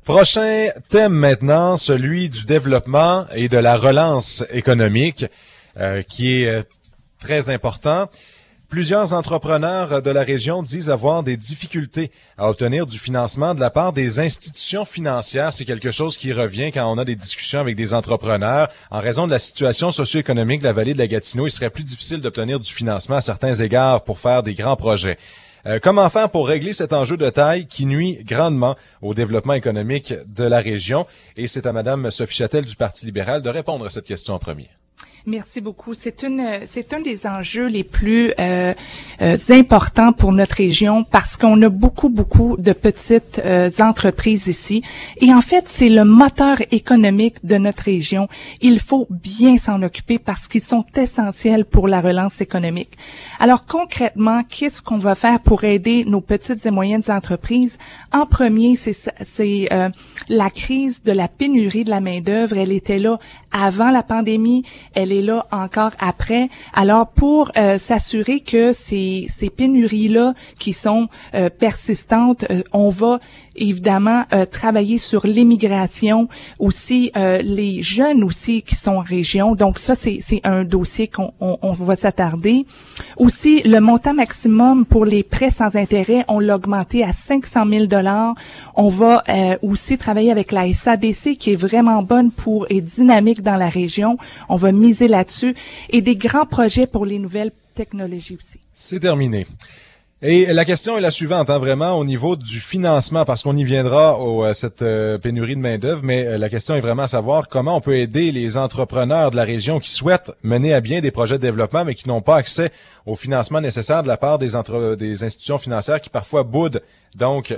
Prochain thème maintenant, celui du développement et de la relance économique, qui est très important. Plusieurs entrepreneurs de la région disent avoir des difficultés à obtenir du financement de la part des institutions financières. C'est quelque chose qui revient quand on a des discussions avec des entrepreneurs. En raison de la situation socio-économique de la vallée de la Gatineau, il serait plus difficile d'obtenir du financement à certains égards pour faire des grands projets. Comment faire pour régler cet enjeu de taille qui nuit grandement au développement économique de la région? Et c'est à Madame Sophie Châtel du Parti libéral de répondre à cette question en premier. Merci beaucoup. C'est un des enjeux les plus importants pour notre région parce qu'on a beaucoup de petites entreprises ici. Et en fait, c'est le moteur économique de notre région. Il faut bien s'en occuper parce qu'ils sont essentiels pour la relance économique. Alors concrètement, qu'est-ce qu'on va faire pour aider nos petites et moyennes entreprises? En premier, c'est la crise de la pénurie de la main-d'œuvre. Elle était là avant la pandémie. Elle est là encore après. Alors, pour s'assurer que ces pénuries-là qui sont persistantes, on va évidemment travailler sur l'immigration, aussi les jeunes aussi qui sont en région. Donc ça, c'est un dossier qu'on va s'attarder. Aussi, le montant maximum pour les prêts sans intérêt, on l'a augmenté à 500 000 $. On va aussi travailler avec la SADC qui est vraiment bonne et dynamique dans la région. On va miser là-dessus et des grands projets pour les nouvelles technologies aussi. C'est terminé. Et la question est la suivante, vraiment au niveau du financement, parce qu'on y viendra cette pénurie de main-d'œuvre, mais la question est vraiment à savoir comment on peut aider les entrepreneurs de la région qui souhaitent mener à bien des projets de développement, mais qui n'ont pas accès au financement nécessaire de la part des institutions financières qui parfois boudent donc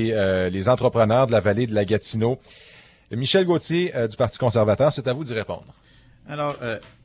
les entrepreneurs de la vallée de la Gatineau. Michel Gauthier du Parti conservateur, c'est à vous d'y répondre. Alors,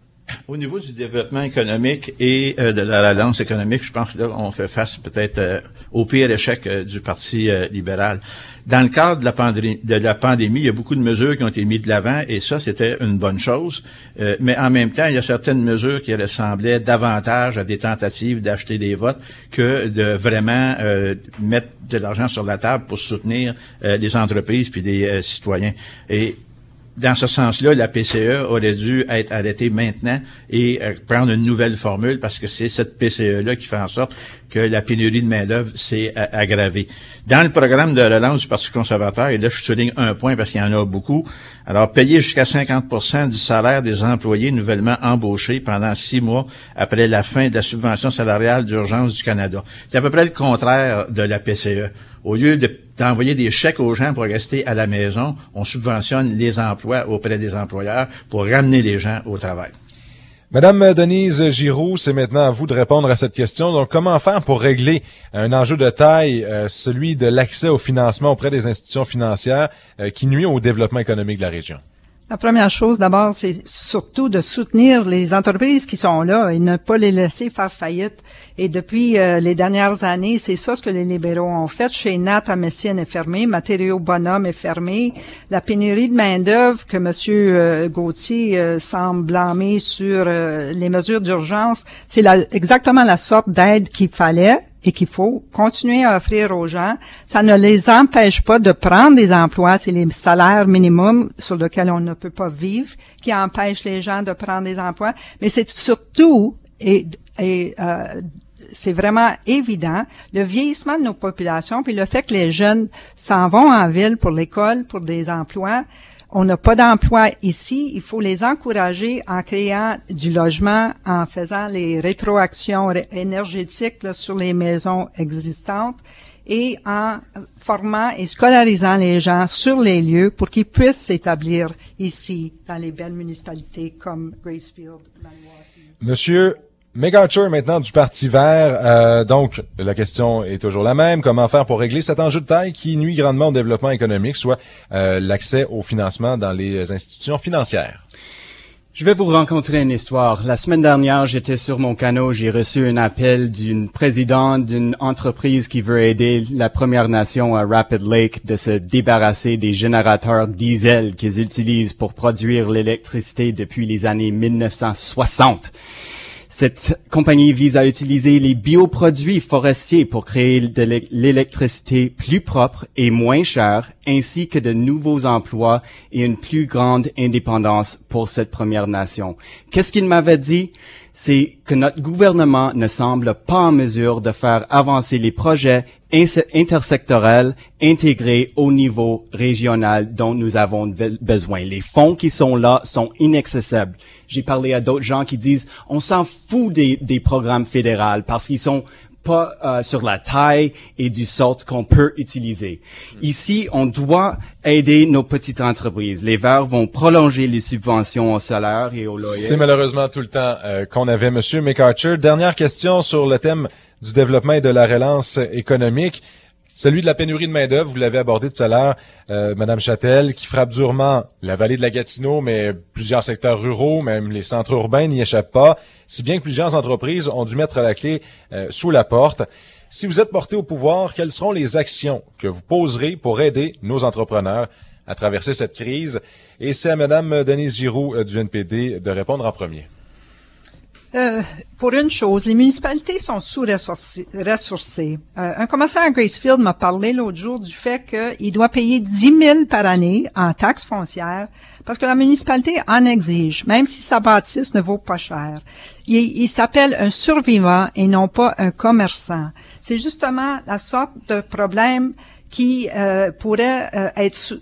au niveau du développement économique et de la relance économique, je pense que là, on fait face peut-être au pire échec du Parti libéral. Dans le cadre de la pandémie, il y a beaucoup de mesures qui ont été mises de l'avant et ça, c'était une bonne chose. Mais en même temps, il y a certaines mesures qui ressemblaient davantage à des tentatives d'acheter des votes que de vraiment mettre de l'argent sur la table pour soutenir les entreprises puis les citoyens. Et dans ce sens-là, la PCE aurait dû être arrêtée maintenant et prendre une nouvelle formule parce que c'est cette PCE-là qui fait en sorte que la pénurie de main-d'œuvre s'est aggravée. Dans le programme de relance du Parti conservateur, et là je souligne un point parce qu'il y en a beaucoup, alors payer jusqu'à 50% du salaire des employés nouvellement embauchés pendant 6 mois après la fin de la subvention salariale d'urgence du Canada. C'est à peu près le contraire de la PCE. Au lieu d'envoyer des chèques aux gens pour rester à la maison, on subventionne les emplois auprès des employeurs pour ramener les gens au travail. Madame Denise Giroux, c'est maintenant à vous de répondre à cette question. Donc, comment faire pour régler un enjeu de taille, celui de l'accès au financement auprès des institutions financières qui nuit au développement économique de la région? La première chose, d'abord, c'est surtout de soutenir les entreprises qui sont là et ne pas les laisser faire faillite. Et depuis les dernières années, c'est ça ce que les libéraux ont fait. Chez Nat à Messienne est fermé, Matériaux Bonhomme est fermé. La pénurie de main-d'œuvre que M. Gauthier semble blâmer sur les mesures d'urgence, c'est exactement la sorte d'aide qu'il fallait et qu'il faut continuer à offrir aux gens. Ça ne les empêche pas de prendre des emplois. C'est les salaires minimums sur lesquels on ne peut pas vivre qui empêchent les gens de prendre des emplois. Mais c'est surtout, c'est vraiment évident, le vieillissement de nos populations puis le fait que les jeunes s'en vont en ville pour l'école, pour des emplois. On n'a pas d'emploi ici. Il faut les encourager en créant du logement, en faisant les rétroactions énergétiques là, sur les maisons existantes et en formant et scolarisant les gens sur les lieux pour qu'ils puissent s'établir ici dans les belles municipalités comme Gracefield, Maniwaki. Monsieur McArthur, maintenant du Parti vert. Donc, la question est toujours la même. Comment faire pour régler cet enjeu de taille qui nuit grandement au développement économique, soit l'accès au financement dans les institutions financières? Je vais vous raconter une histoire. La semaine dernière, j'étais sur mon canot, j'ai reçu un appel d'une présidente d'une entreprise qui veut aider la Première Nation à Rapid Lake de se débarrasser des générateurs diesel qu'ils utilisent pour produire l'électricité depuis les années 1960. Cette compagnie vise à utiliser les bioproduits forestiers pour créer de l'électricité plus propre et moins chère, ainsi que de nouveaux emplois et une plus grande indépendance pour cette Première Nation. Qu'est-ce qu'il m'avait dit? C'est que notre gouvernement ne semble pas en mesure de faire avancer les projets intersectoriels intégrés au niveau régional dont nous avons besoin. Les fonds qui sont là sont inaccessibles. J'ai parlé à d'autres gens qui disent on s'en fout des programmes fédéraux parce qu'ils sont pas sur la taille et du sort qu'on peut utiliser. Ici, on doit aider nos petites entreprises. Les Verts vont prolonger les subventions au salaire et au loyer. C'est malheureusement tout le temps qu'on avait, Monsieur McArthur. Dernière question sur le thème du développement et de la relance économique. Celui de la pénurie de main-d'œuvre, vous l'avez abordé tout à l'heure, Madame Châtel, qui frappe durement la vallée de la Gatineau, mais plusieurs secteurs ruraux, même les centres urbains n'y échappent pas, si bien que plusieurs entreprises ont dû mettre la clé sous la porte. Si vous êtes porté au pouvoir, quelles seront les actions que vous poserez pour aider nos entrepreneurs à traverser cette crise? Et c'est à Madame Denise Giroux du NPD de répondre en premier. Pour une chose, les municipalités sont sous-ressourcées. Un commerçant à Gracefield m'a parlé l'autre jour du fait qu'il doit payer 10 000 par année en taxes foncières parce que la municipalité en exige, même si sa bâtisse ne vaut pas cher. Il s'appelle un survivant et non pas un commerçant. C'est justement la sorte de problème qui pourrait être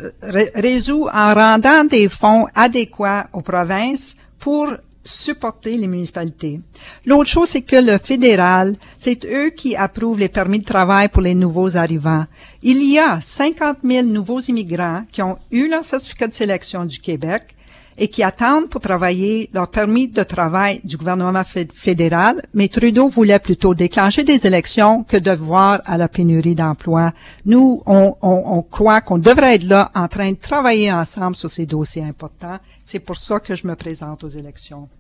résolu en rendant des fonds adéquats aux provinces pour supporter les municipalités. L'autre chose, c'est que le fédéral, c'est eux qui approuvent les permis de travail pour les nouveaux arrivants. Il y a 50 000 nouveaux immigrants qui ont eu leur certificat de sélection du Québec et qui attendent pour travailler leur permis de travail du gouvernement fédéral, mais Trudeau voulait plutôt déclencher des élections que de voir à la pénurie d'emploi. Nous, on croit qu'on devrait être là en train de travailler ensemble sur ces dossiers importants. C'est pour ça que je me présente aux élections.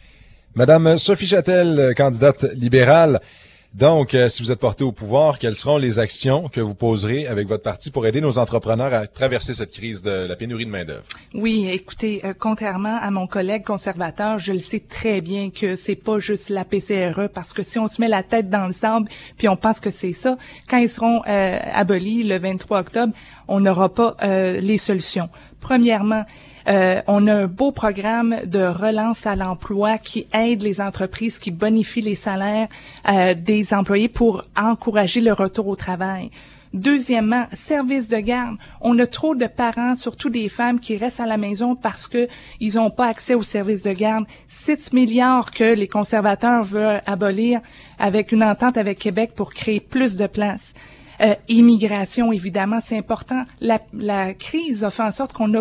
Madame Sophie Châtel, candidate libérale. Donc, si vous êtes porté au pouvoir, quelles seront les actions que vous poserez avec votre parti pour aider nos entrepreneurs à traverser cette crise de la pénurie de main-d'œuvre? Oui, écoutez, contrairement à mon collègue conservateur, je le sais très bien que c'est pas juste la PCRE, parce que si on se met la tête dans le sable puis on pense que c'est ça, quand ils seront abolis le 23 octobre, on n'aura pas les solutions. Premièrement, on a un beau programme de relance à l'emploi qui aide les entreprises, qui bonifie les salaires des employés pour encourager le retour au travail. Deuxièmement, service de garde. On a trop de parents, surtout des femmes, qui restent à la maison parce que ils n'ont pas accès aux services de garde. 6 milliards que les conservateurs veulent abolir avec une entente avec Québec pour créer plus de places. Immigration, évidemment, c'est important. La crise a fait en sorte qu'on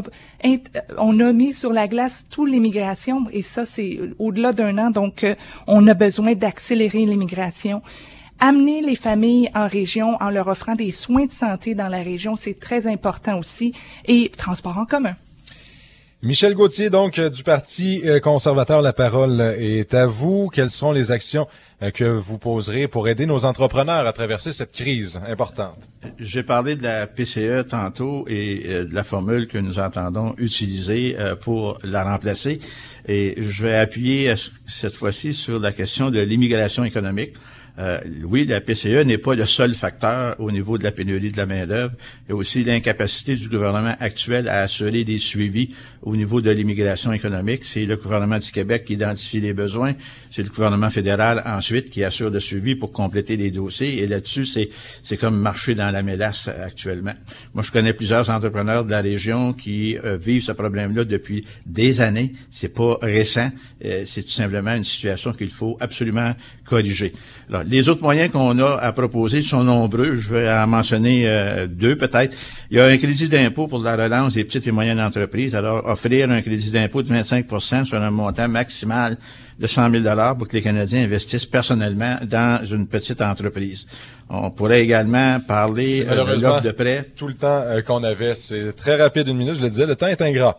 a mis sur la glace toute l'immigration, et ça, c'est au-delà d'un an, donc on a besoin d'accélérer l'immigration. Amener les familles en région en leur offrant des soins de santé dans la région, c'est très important aussi, et transport en commun. Michel Gauthier, donc, du Parti conservateur, la parole est à vous. Quelles seront les actions que vous poserez pour aider nos entrepreneurs à traverser cette crise importante? J'ai parlé de la PCE tantôt et de la formule que nous entendons utiliser pour la remplacer. Et je vais appuyer cette fois-ci sur la question de l'immigration économique. Oui, la PCE n'est pas le seul facteur au niveau de la pénurie de la main-d'œuvre. Il y a aussi l'incapacité du gouvernement actuel à assurer des suivis au niveau de l'immigration économique. C'est le gouvernement du Québec qui identifie les besoins. C'est le gouvernement fédéral ensuite qui assure le suivi pour compléter les dossiers. Et là-dessus, c'est comme marcher dans la mélasse actuellement. Moi, je connais plusieurs entrepreneurs de la région qui vivent ce problème-là depuis des années. C'est pas récent. C'est tout simplement une situation qu'il faut absolument corriger. Alors, les autres moyens qu'on a à proposer sont nombreux. Je vais en mentionner deux peut-être. Il y a un crédit d'impôt pour la relance des petites et moyennes entreprises. Alors, offrir un crédit d'impôt de 25% sur un montant maximal de 100 000 $ pour que les Canadiens investissent personnellement dans une petite entreprise. On pourrait également parler de l'offre de prêt. Tout le temps qu'on avait, c'est très rapide, une minute, je le disais, le temps est ingrat.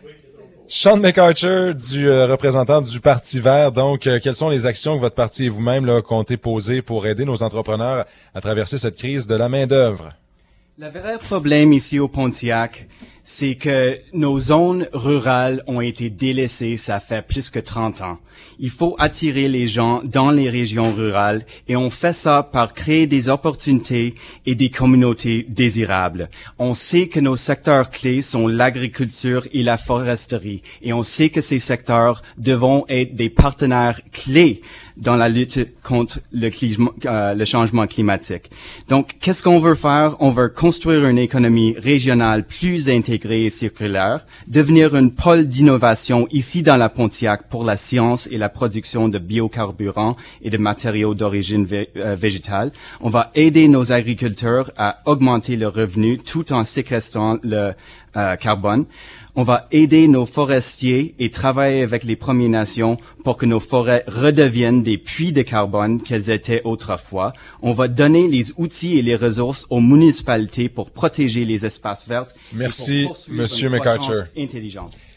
Sean McArthur, représentant du Parti vert, donc, quelles sont les actions que votre parti et vous-même là, comptez poser pour aider nos entrepreneurs à traverser cette crise de la main-d'œuvre? Le vrai problème ici au Pontiac, c'est que nos zones rurales ont été délaissées, ça fait plus que 30 ans. Il faut attirer les gens dans les régions rurales et on fait ça par créer des opportunités et des communautés désirables. On sait que nos secteurs clés sont l'agriculture et la foresterie et on sait que ces secteurs devront être des partenaires clés dans la lutte contre le changement climatique. Donc, qu'est-ce qu'on veut faire? On veut construire une économie régionale plus intégrée et circulaire, devenir une pôle d'innovation ici dans la Pontiac pour la science et la production de biocarburants et de matériaux d'origine végétale. On va aider nos agriculteurs à augmenter leurs revenus tout en séquestrant le carbone. On va aider nos forestiers et travailler avec les Premières Nations pour que nos forêts redeviennent des puits de carbone qu'elles étaient autrefois. On va donner les outils et les ressources aux municipalités pour protéger les espaces verts. Merci, Monsieur McArthur. Intelligente.